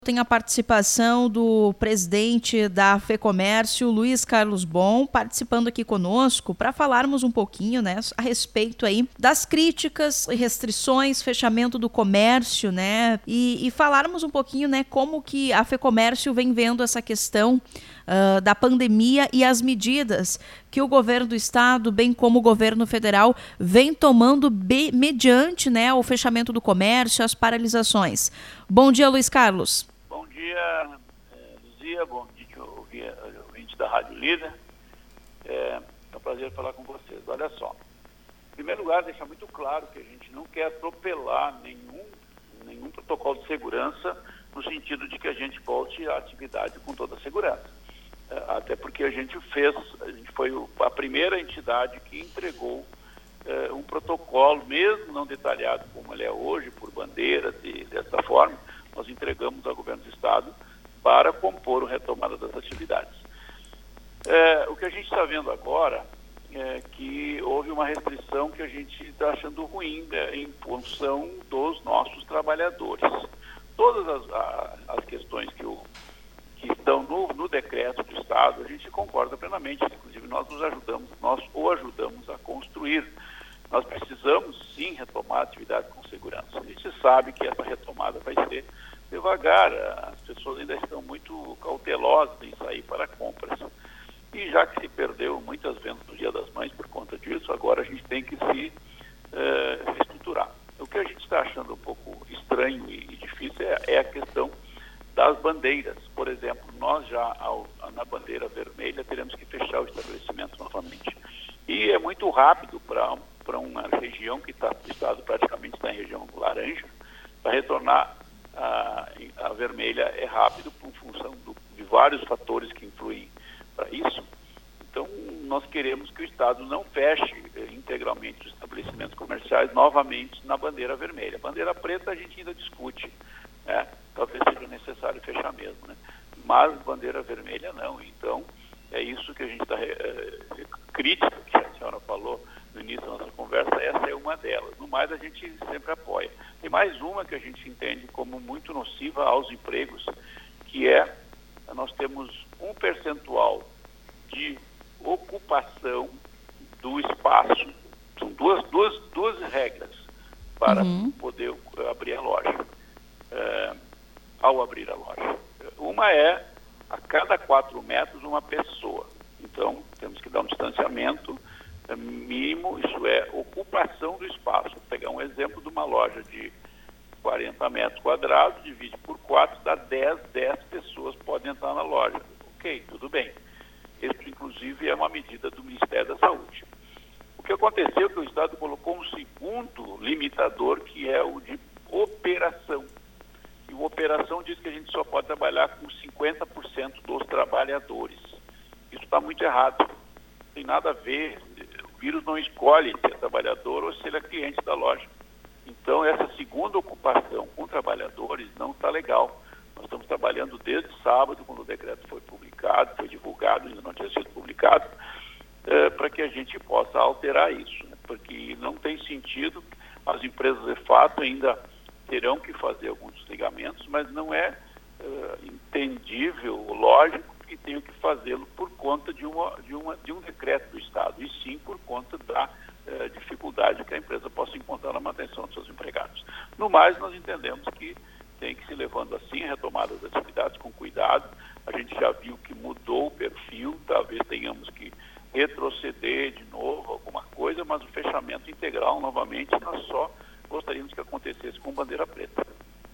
Tem a participação do presidente da FEComércio, Luiz Carlos Bon, participando aqui conosco para falarmos um pouquinho, né, a respeito aí das críticas, restrições, fechamento do comércio, né, e falarmos um pouquinho, né, como que a FEComércio vem vendo essa questão da pandemia e as medidas que o governo do estado, bem como o governo federal, vem tomando mediante, né, o fechamento do comércio, as paralisações. Bom dia, Luiz Carlos. Bom dia, Luzia, bom dia, ouvinte da Rádio Líder. É um prazer falar com vocês. Olha só, em primeiro lugar, deixar muito claro que a gente não quer atropelar nenhum protocolo de segurança no sentido de que a gente volte à atividade com toda a segurança. Até porque a gente foi a primeira entidade que entregou um protocolo, mesmo não detalhado como ele é hoje, por bandeiras e dessa forma, nós entregamos ao governo do estado para compor a retomada das atividades. O que a gente está vendo agora é que houve uma restrição que a gente está achando ruim, né, em função dos nossos trabalhadores. Todas as questões que estão no decreto do estado, a gente concorda plenamente, inclusive nós o ajudamos a construir. Nós precisamos, sim, retomar a atividade com segurança. A gente sabe que essa retomada vai ser devagar, as pessoas ainda estão muito cautelosas em sair para compras. E já que se perdeu muitas vendas no Dia das Mães por conta disso, agora a gente tem que se reestruturar. O que a gente está achando um pouco estranho e difícil é a questão das bandeiras. Por exemplo, nós já na bandeira vermelha teremos que fechar o estabelecimento novamente. E é muito rápido para uma região que o estado praticamente está em região laranja, para retornar a vermelha é rápido por função de vários fatores que influem para isso. Então, nós queremos que o estado não feche integralmente os estabelecimentos comerciais novamente na bandeira vermelha. A bandeira preta a gente ainda discute, né? Talvez seja necessário fechar mesmo, né? Mas bandeira vermelha não. Então, é isso que a gente está crítica, que a senhora falou no início da nossa conversa, essa é uma delas. No mais, a gente sempre apoia. Tem mais uma que a gente entende como muito nociva aos empregos, que nós temos um percentual de ocupação do espaço. São duas regras para poder abrir a loja, ao abrir a loja. Uma é a cada 4 metros uma pessoa. Então, temos que dar um distanciamento mínimo, isso é ocupação do espaço. Vou pegar um exemplo de uma loja de 40 metros quadrados, divide por 4, dá 10 pessoas podem entrar na loja. Ok, tudo bem. Isso, inclusive, é uma medida do Ministério da Saúde. O que aconteceu é que o Estado colocou um segundo limitador, que é o de operação. E o operação diz que a gente só pode trabalhar com 50% dos trabalhadores. Isso está muito errado. Não tem nada a ver. O vírus não escolhe se é trabalhador ou se ele é cliente da loja. Então, essa segunda ocupação com trabalhadores não está legal. Nós estamos trabalhando desde sábado, quando o decreto foi publicado, foi divulgado, ainda não tinha sido publicado, para que a gente possa alterar isso, né? Porque não tem sentido, as empresas de fato ainda terão que fazer alguns desligamentos, mas não é entendível, lógico, que tenham que fazê-lo por conta de um decreto do Estado, e sim por conta da dificuldade que a empresa possa encontrar na manutenção dos seus empregados. No mais, nós entendemos que tem que se levando assim a retomada das atividades com cuidado. A gente já viu que mudou o perfil, talvez tenhamos que retroceder de novo alguma coisa, mas o fechamento integral novamente nós só gostaríamos que acontecesse com bandeira preta.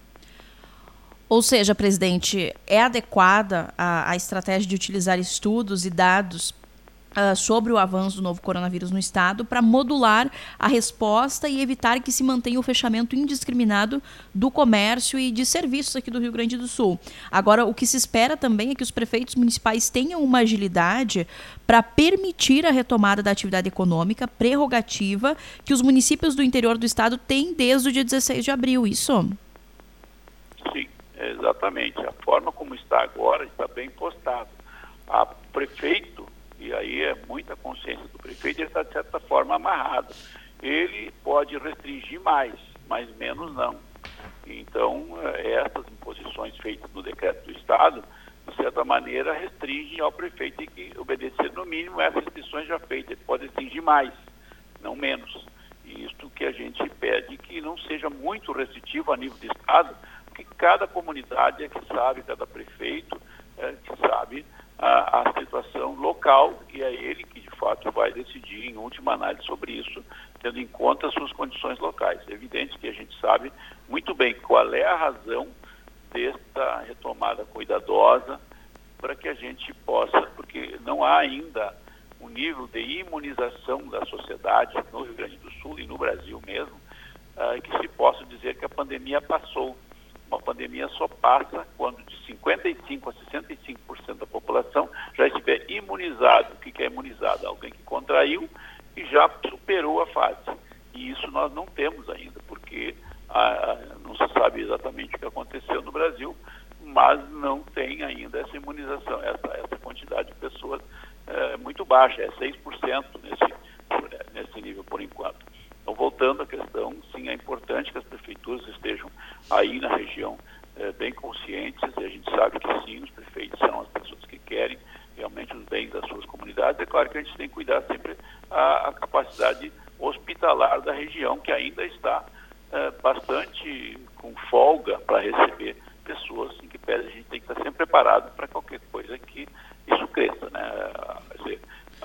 Ou seja, presidente, é adequada a estratégia de utilizar estudos e dados sobre o avanço do novo coronavírus no estado para modular a resposta e evitar que se mantenha o fechamento indiscriminado do comércio e de serviços aqui do Rio Grande do Sul. Agora, o que se espera também é que os prefeitos municipais tenham uma agilidade para permitir a retomada da atividade econômica, prerrogativa que os municípios do interior do estado têm desde o dia 16 de abril, isso? Sim, exatamente. A forma como está agora está bem postado. A prefeito, e aí é muita consciência do prefeito, ele está, de certa forma, amarrado. Ele pode restringir mais, mas menos não. Então, essas imposições feitas no decreto do Estado, de certa maneira, restringem ao prefeito ter que obedecer, no mínimo, essas restrições já feitas. Ele pode restringir mais, não menos. E isto que a gente pede que não seja muito restritivo a nível de Estado, porque cada comunidade é que sabe, cada prefeito que sabe a situação local, e é ele que, de fato, vai decidir, em última análise, sobre isso, tendo em conta as suas condições locais. É evidente que a gente sabe muito bem qual é a razão desta retomada cuidadosa para que a gente possa, porque não há ainda um nível de imunização da sociedade no Rio Grande do Sul e no Brasil mesmo, que se possa dizer que a pandemia passou. Uma pandemia só passa quando de 55% a 65% da população já estiver imunizado. O que é imunizado? Alguém que contraiu e já superou a fase. E isso nós não temos ainda, porque não se sabe exatamente o que aconteceu no Brasil, mas não tem ainda essa imunização, essa quantidade de pessoas muito baixa, é 6% nesse nível por enquanto. Então, voltando à questão, sim, é importante que as prefeituras estejam aí na região bem conscientes, e a gente sabe que sim, os prefeitos são as pessoas que querem realmente os bens das suas comunidades. É claro que a gente tem que cuidar sempre a capacidade hospitalar da região, que ainda está bastante com folga para receber pessoas, em que pese a gente tem que estar sempre preparado para qualquer coisa que isso cresça, né? Quer dizer,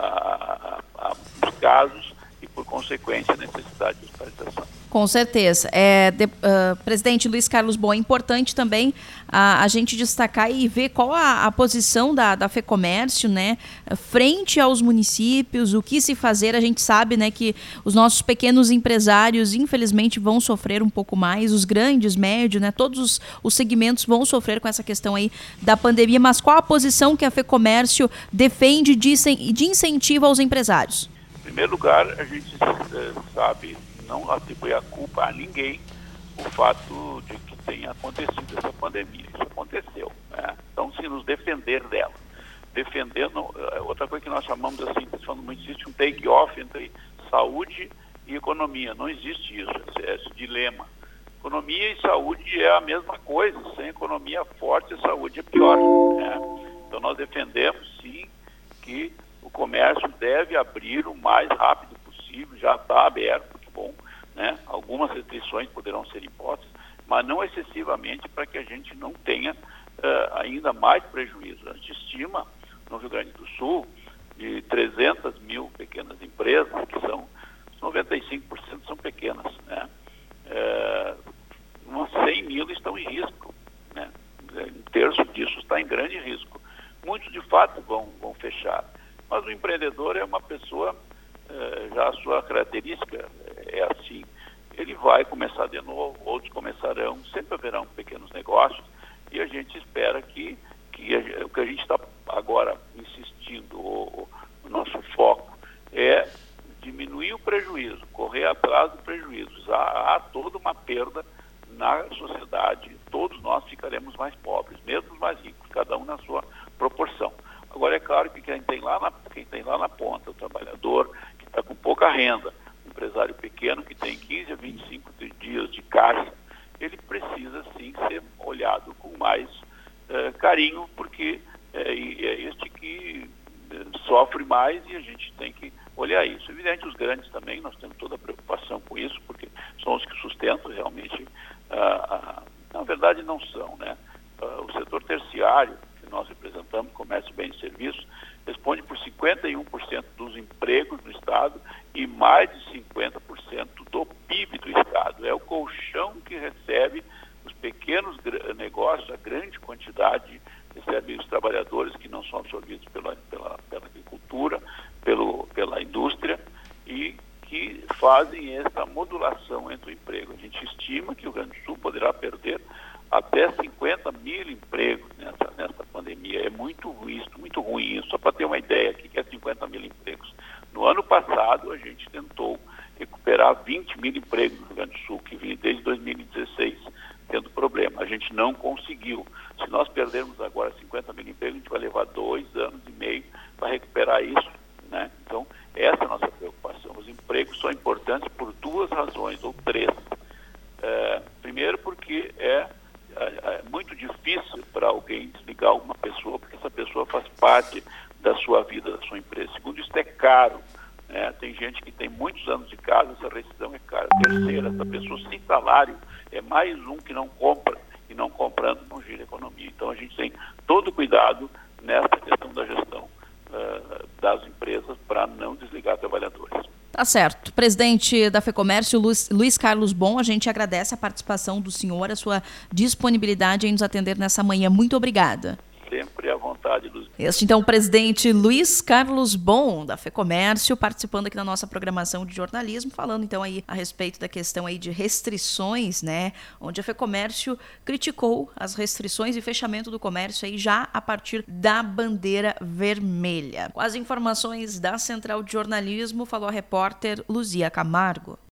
os casos e, por consequência, a necessidade de hospitalização. Com certeza. Presidente Luiz Carlos Bohm, é importante também a gente destacar e ver qual a posição da FEComércio, né, frente aos municípios, o que se fazer. A gente sabe, né, que os nossos pequenos empresários, infelizmente, vão sofrer um pouco mais, os grandes, médios, né, todos os segmentos vão sofrer com essa questão aí da pandemia, mas qual a posição que a FEComércio defende de incentivo aos empresários? Em primeiro lugar, a gente sabe não atribuir a culpa a ninguém o fato de que tenha acontecido essa pandemia. Isso aconteceu, né? Então, se nos defender dela, defendendo, outra coisa que nós chamamos assim, não existe um take-off entre saúde e economia, não existe isso, esse dilema. Economia e saúde é a mesma coisa, sem economia forte a saúde é pior, né? Então, nós defendemos, sim, que o comércio deve abrir o mais rápido possível, já está aberto, que bom, né? Algumas restrições poderão ser impostas, mas não excessivamente para que a gente não tenha ainda mais prejuízo. A gente estima, no Rio Grande do Sul, de 300 mil pequenas empresas, que são 95% são pequenas, né? Umas 100 mil estão em risco, né? Um terço disso está em grande risco. Muitos, de fato, vão fechar. Mas o empreendedor é uma pessoa, já a sua característica é assim, ele vai começar de novo, outros começarão, sempre haverão pequenos negócios, e a gente espera que o que a gente está agora insistindo, o nosso foco é diminuir o prejuízo, correr atrás do prejuízo. Há toda uma perda na sociedade, todos nós ficaremos mais pobres, mesmo os mais ricos, cada um na sua proporção. Agora, é claro que quem tem lá na ponta, o trabalhador que está com pouca renda, o empresário pequeno que tem 15 a 25 dias de caixa, ele precisa sim ser olhado com mais carinho, porque é este que sofre mais e a gente tem que olhar isso. Evidente, os grandes também, nós temos toda a preocupação com isso, porque são os que sustentam realmente, na verdade não são, né? O setor terciário, que nós representamos, comércio, bens e serviços, responde por 51% dos empregos do Estado e mais de 50% do PIB do Estado. É o colchão que recebe os pequenos negócios, a grande quantidade recebe os trabalhadores que não são absorvidos pela agricultura, pela indústria, e que fazem essa modulação entre o emprego. A gente estima que o Rio Grande do Sul poderá perder até 50 mil empregos nessa pandemia. É muito ruim isso. Só para ter uma ideia, o que é 50 mil empregos? No ano passado, a gente tentou recuperar 20 mil empregos no Rio Grande do Sul, que vinha desde 2016 tendo problema. A gente não conseguiu. Se nós perdermos agora 50 mil empregos, a gente vai levar 2 anos e meio para recuperar isso, né? Então, essa é a nossa preocupação. Os empregos são importantes por 2 razões, ou 3. Primeiro porque é muito difícil para alguém desligar alguma pessoa, porque essa pessoa faz parte da sua vida, da sua empresa. Segundo, isso é caro. Tem gente que tem muitos anos de casa, essa rescisão é cara. Terceiro, essa pessoa sem salário é mais um que não compra, e não comprando não gira a economia. Então a gente tem todo cuidado nessa questão da gestão das empresas para não desligar trabalhadores. Tá certo. Presidente da FEComércio, Luiz Carlos Bon, a gente agradece a participação do senhor, a sua disponibilidade em nos atender nessa manhã. Muito obrigada. Sempre à vontade, Luz. Este, então, o presidente Luiz Carlos Bon, da FEComércio, participando aqui da nossa programação de jornalismo, falando então aí a respeito da questão aí de restrições, né, onde a FEComércio criticou as restrições e fechamento do comércio aí já a partir da bandeira vermelha. Com as informações da Central de Jornalismo, falou a repórter Luzia Camargo.